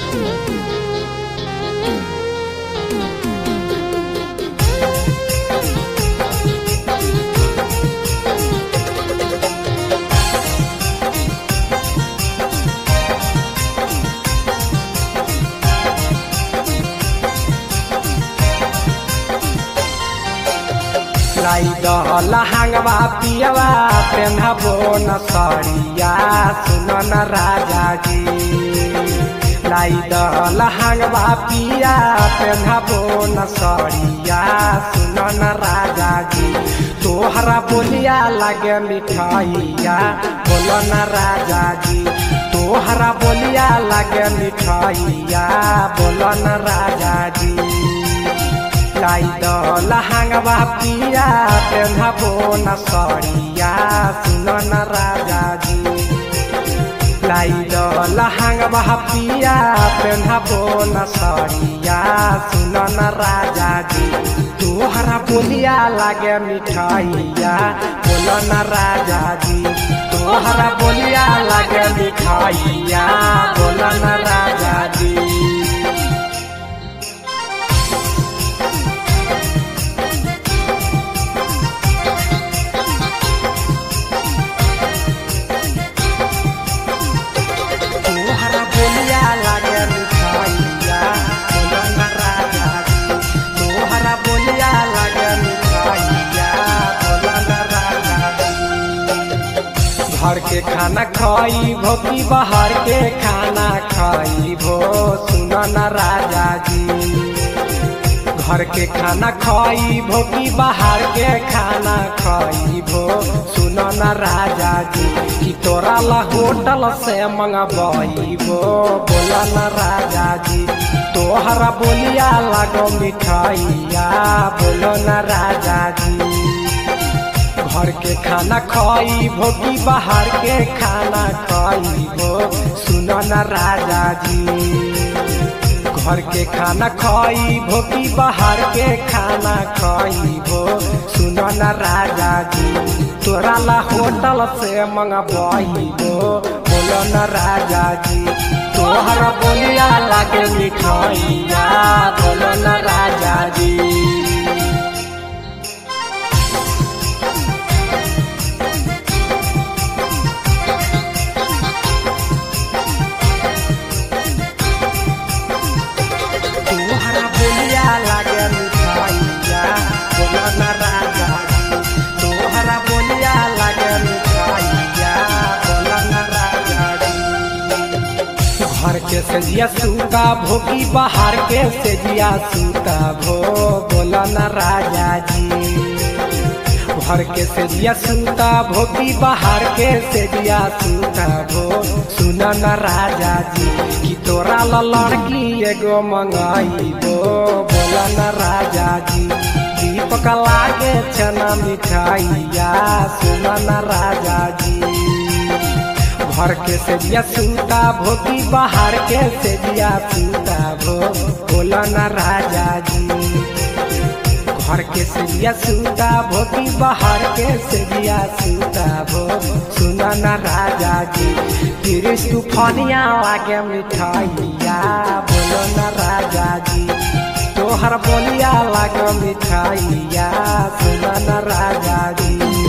लाई लहंगवा पियवा पेन्हबो न सड़िया सुन न राजा जी। लाई लहंगवा पिया पेन्हबो न सड़िया सुन न राजा जी। तोहरा बोलिया लागे मिठाइया बोलो न राजा जी। तोहरा बोलिया लागे मिठाइया बोलो न राजा जी। लाई लहंगवा पिया पेन्हबो न सड़िया सुन न राजा जी। लाई लहंगवा पिया पेन्हबो न सड़िया सुन न राजा जी। तोहरा बोलिया लागे मिठाइया बोलो न राजा जी। तोहरा बोलिया लागे मिठाइया बोलो न राजा जी। घर के खाना खाई भो कि बाहर के खाना खाई भो सुन न राजा जी। घर के खाना खाई भो कि बाहर के खाना खाई भो सुन न राजा जी। कि तोरा ला होटल से मंगवाई भो बोला न राजा जी। तोहरा बोलिया लागो मिठाइया बोलो न राजा जी। घर के खाना खाई भो कि बाहर के खाना खाई भो सुन न राजा जी। घर के खाना खाई भो कि बाहर के खाना खाई भो सुन न राजा जी। तोरा ला होटल से मंगवाई भो बोलो न राजा जी। तोहरा बोलिया लागे मिठाइया बोलो न राजा जी। घर के सेजिया सूता भो कि बाहर के सेजिया सूता भो बोला न राजा जी। घर के सेजिया सूता भो कि बाहर के सेजिया सूता भो सुन न राजा जी। कि तोरा ला लड़की एगो मंगाई भो बोला न राजा जी। दीपक लागे छना मिठाइया सुन न राजा जी। घर के सेजिया सूता भो कि बाहर के सेजिया सूता भो बोला न राजा जी। घर के सेजिया सूता भो कि बाहर के सेजिया सूता भो सुन न राजा जी। फिर तूफानिया लागे मिठाइया बोलो न राजा जी। तोहर बोलिया लागे मिठाइया सुन न राजा जी।